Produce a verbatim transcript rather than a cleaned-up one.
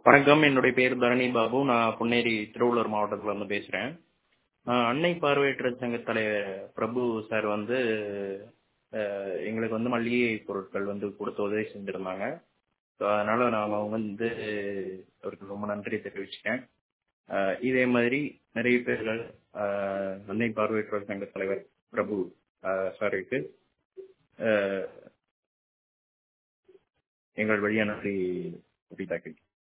வணக்கம். என்னுடைய பேர் தரணி பாபு. நான் பொன்னேரி திருவள்ளூர் மாவட்டத்துல இருந்து பேசுறேன். அ அன்னை பார்வையற்றோர் சங்க தலைவர் பிரபு சார் வந்து அ எங்களுக்கு வந்து மளிகை பொருட்கள் வந்து குடுத்து உதவி செஞ்சிருந்தாங்க. ஸோ அதனால நாங்க வந்து அவருக்கு ரொம்ப நன்றி தெரிவிச்சுக்கிறேன். அ இதே மாதிரி நிறைய பேர்கள் அ அன்னை பார்வையற்றோர் சங்க தலைவர் பிரபு அ சாருக்கு அ எங்கள் வழியா நன்றி தெரிவித்தார்கள்.